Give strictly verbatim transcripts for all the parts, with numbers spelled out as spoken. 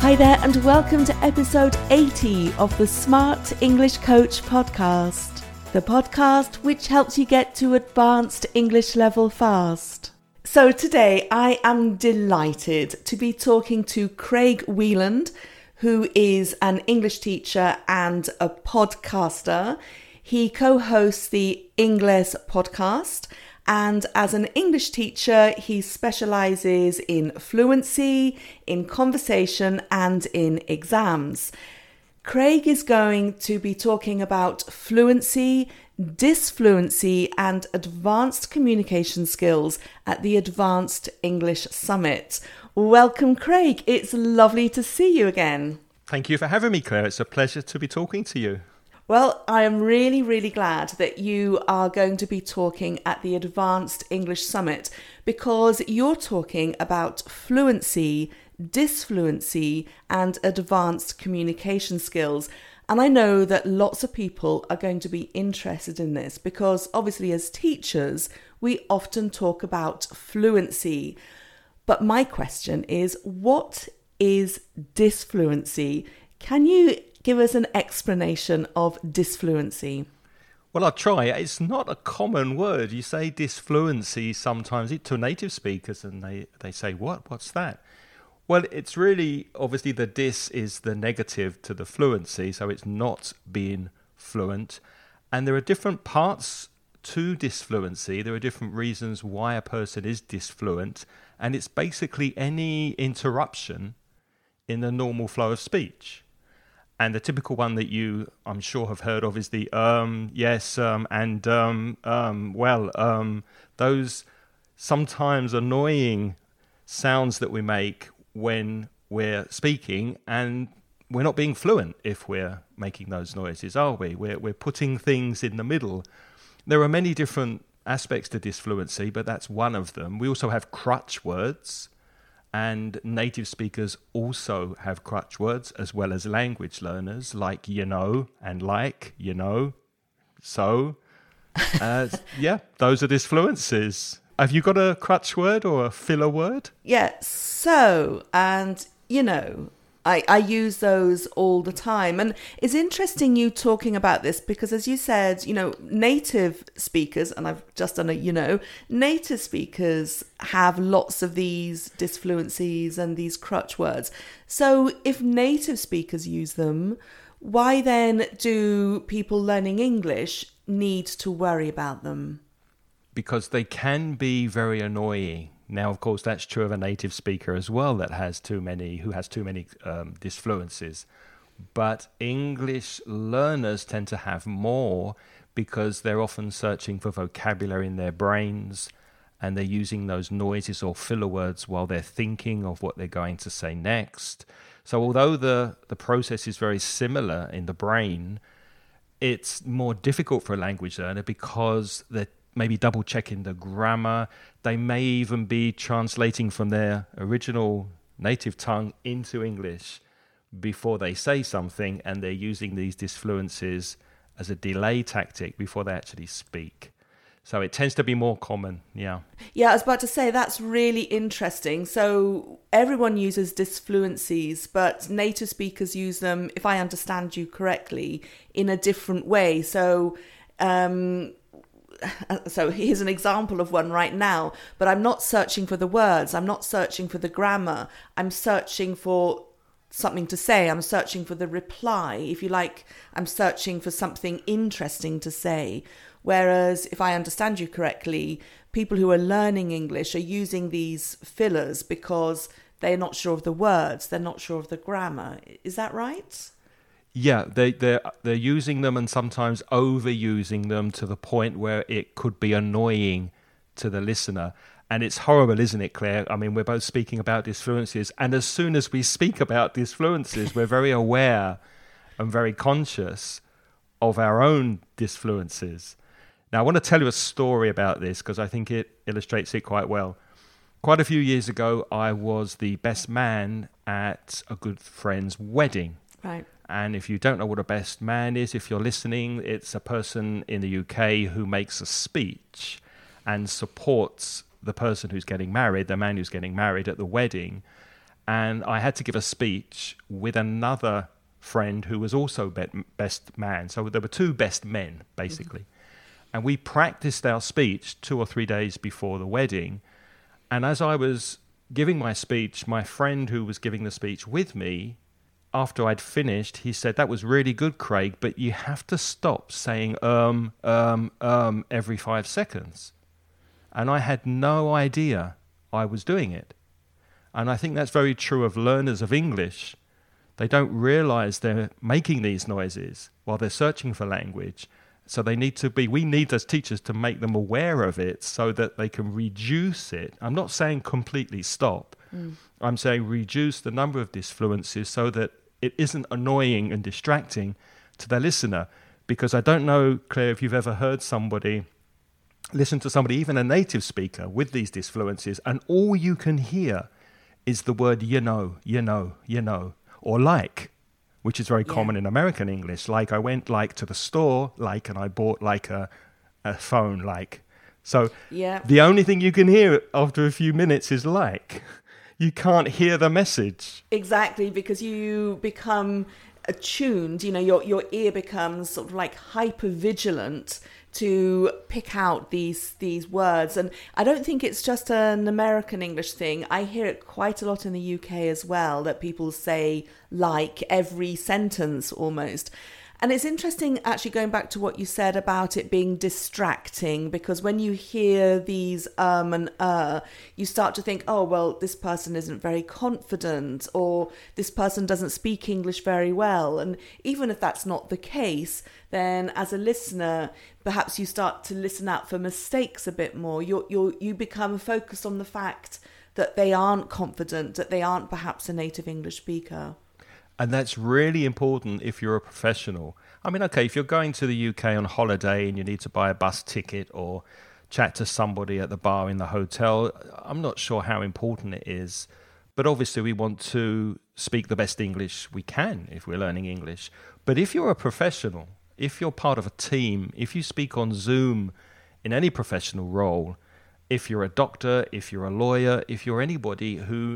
Hi there, and welcome to episode eighty of the Smart English Coach podcast, the podcast which helps you get to advanced English level fast. So today I am delighted to be talking to Craig Wieland, who is an English teacher and a podcaster. He co-hosts the Ingles podcast, and as an English teacher, he specialises in fluency, in conversation, and in exams. Craig is going to be talking about fluency, disfluency, and advanced communication skills at the Advanced English Summit. Welcome, Craig. It's lovely to see you again. Thank you for having me, Claire. It's a pleasure to be talking to you. Well, I am really, really glad that you are going to be talking at the Advanced English Summit because you're talking about fluency, disfluency, and advanced communication skills. And I know that lots of people are going to be interested in this because obviously as teachers, we often talk about fluency. But my question is, what is disfluency? Can you give us an explanation of disfluency? Well, I'll try. It's not a common word. You say disfluency sometimes to native speakers and they, they say, what? What's that? Well, it's really, obviously the dis is the negative to the fluency, so it's not being fluent. And there are different parts to disfluency. There are different reasons why a person is disfluent. And it's basically any interruption in the normal flow of speech. And the typical one that you, I'm sure, have heard of is the um, yes, um, and um, um, well, um, those sometimes annoying sounds that we make when we're speaking, and we're not being fluent if we're making those noises, are we? We're, we're putting things in the middle. There are many different aspects to disfluency, but that's one of them. We also have crutch words. And native speakers also have crutch words as well as language learners, like you know and like, you know, so. Uh, yeah, those are disfluencies. Have you got a crutch word or a filler word? Yeah, so, and you know, I, I use those all the time. And it's interesting you talking about this because, as you said, you know, native speakers, and I've just done a, you know, native speakers have lots of these disfluencies and these crutch words. So if native speakers use them, why then do people learning English need to worry about them? Because they can be very annoying. Now, of course, that's true of a native speaker as well that has too many, who has too many um, disfluencies. But English learners tend to have more because they're often searching for vocabulary in their brains and they're using those noises or filler words while they're thinking of what they're going to say next. So although the, the process is very similar in the brain, it's more difficult for a language learner because they're maybe double checking the grammar. They may even be translating from their original native tongue into English before they say something, and they're using these disfluencies as a delay tactic before they actually speak. So it tends to be more common, yeah. Yeah, I was about to say, that's really interesting. So everyone uses disfluencies, but native speakers use them, if I understand you correctly, in a different way. So, um, So here's an example of one right now, but I'm not searching for the words. I'm not searching for the grammar. I'm searching for something to say. I'm searching for the reply. If you like, I'm searching for something interesting to say. Whereas if I understand you correctly, people who are learning English are using these fillers because they're not sure of the words. They're not sure of the grammar. Is that right? Yeah, they, they're, they're using them and sometimes overusing them to the point where it could be annoying to the listener. And it's horrible, isn't it, Claire? I mean, we're both speaking about disfluencies. And as soon as we speak about disfluencies, we're very aware and very conscious of our own disfluencies. Now, I want to tell you a story about this because I think it illustrates it quite well. Quite a few years ago, I was the best man at a good friend's wedding. Right. And if you don't know what a best man is, if you're listening, it's a person in the U K who makes a speech and supports the person who's getting married, the man who's getting married at the wedding. and I had to give a speech with another friend who was also be- best man. So there were two best men, basically. Mm-hmm. And we practiced our speech two or three days before the wedding. And as I was giving my speech, my friend who was giving the speech with me, after I'd finished, he said, "That was really good, Craig, but you have to stop saying um, um, um every five seconds. And I had no idea I was doing it. And I think that's very true of learners of English. They don't realize they're making these noises while they're searching for language. So they need to be, we need as teachers to make them aware of it so that they can reduce it. I'm not saying completely stop. Mm. I'm saying reduce the number of disfluencies so that it isn't annoying and distracting to the listener. Because I don't know, Claire, if you've ever heard somebody, listen to somebody, even a native speaker with these disfluencies, and all you can hear is the word you know, you know, you know, or like, which is very yeah. common in American English. Like I went like to the store, like, and I bought like a, a phone, like. So yeah. the only thing you can hear after a few minutes is like. You can't hear the message. Exactly, because you become attuned, you know, your your ear becomes sort of like hyper vigilant to pick out these these words. And I don't think it's just an American English thing. I hear it quite a lot in the U K as well, that people say like every sentence almost. And it's interesting, actually, going back to what you said about it being distracting, because when you hear these um and uh, you start to think, oh, well, this person isn't very confident, or this person doesn't speak English very well. And even if that's not the case, then as a listener, perhaps you start to listen out for mistakes a bit more. You you you become focused on the fact that they aren't confident, that they aren't perhaps a native English speaker. And that's really important if you're a professional. I mean, okay, if you're going to the U K on holiday and you need to buy a bus ticket or chat to somebody at the bar in the hotel, I'm not sure how important it is. But obviously we want to speak the best English we can if we're learning English. But if you're a professional, if you're part of a team, if you speak on Zoom in any professional role, if you're a doctor, if you're a lawyer, if you're anybody who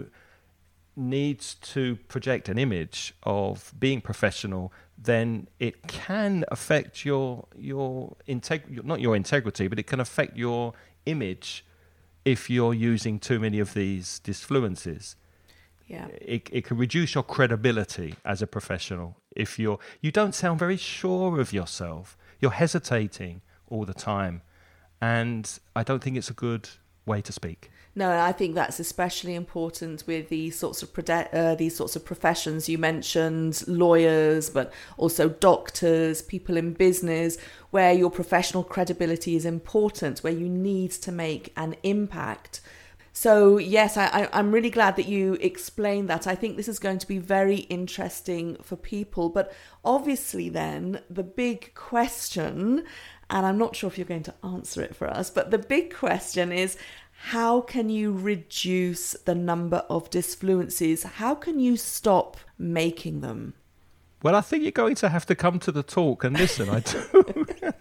needs to project an image of being professional, then it can affect your your integ- not your integrity, but it can affect your image if you're using too many of these disfluencies. Yeah. It it can reduce your credibility as a professional if you're you don't sound very sure of yourself. You're hesitating all the time. And I don't think it's a good way to speak. No, I think that's especially important with these sorts of prode- uh, these sorts of professions. You mentioned lawyers, but also doctors, people in business, where your professional credibility is important, where you need to make an impact. So yes, I, I, I'm really glad that you explained that. I think this is going to be very interesting for people. But obviously then, the big question, and I'm not sure if you're going to answer it for us, but the big question is, how can you reduce the number of disfluencies? How can you stop making them? Well, I think you're going to have to come to the talk and listen. I do,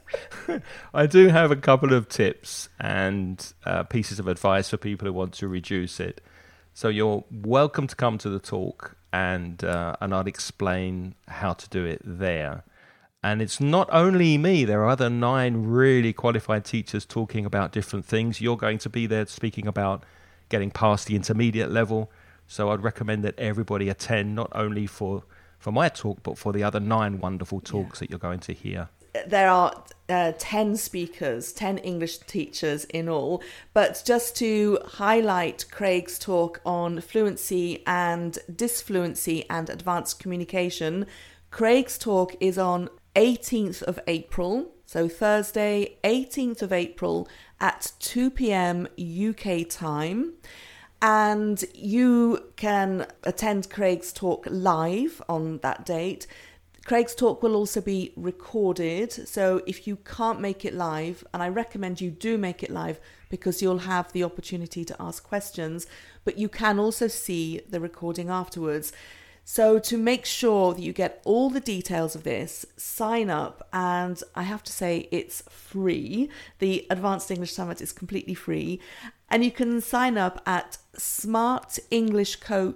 I do have a couple of tips and uh, pieces of advice for people who want to reduce it. So you're welcome to come to the talk, and uh, and I'll explain how to do it there. And it's not only me. There are other nine really qualified teachers talking about different things. You're going to be there speaking about getting past the intermediate level. So I'd recommend that everybody attend, not only for, for my talk, but for the other nine wonderful talks yeah. that you're going to hear. There are uh, ten speakers, ten English teachers in all. But just to highlight Craig's talk on fluency and disfluency and advanced communication, Craig's talk is on eighteenth of April, so Thursday, eighteenth of April at two p.m. U K time. And you can attend Craig's talk live on that date. Craig's talk will also be recorded, so if you can't make it live, and I recommend you do make it live because you'll have the opportunity to ask questions, but you can also see the recording afterwards. So to make sure that you get all the details of this, sign up, and I have to say it's free. The Advanced English Summit is completely free, and you can sign up at smart english coach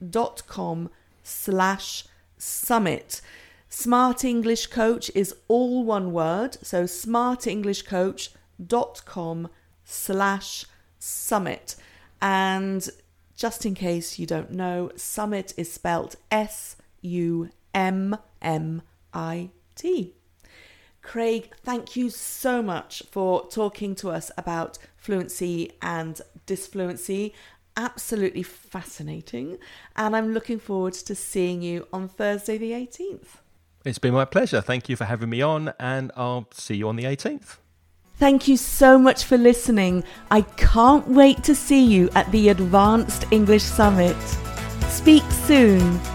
dot.com slash summit. Smart English Coach is all one word, so smartenglishcoach.com slash summit. And just in case you don't know, summit is spelt S U M M I T. Craig, thank you so much for talking to us about fluency and disfluency. Absolutely fascinating. And I'm looking forward to seeing you on Thursday the eighteenth. It's been my pleasure. Thank you for having me on, and I'll see you on the eighteenth. Thank you so much for listening. I can't wait to see you at the Advanced English Summit. Speak soon.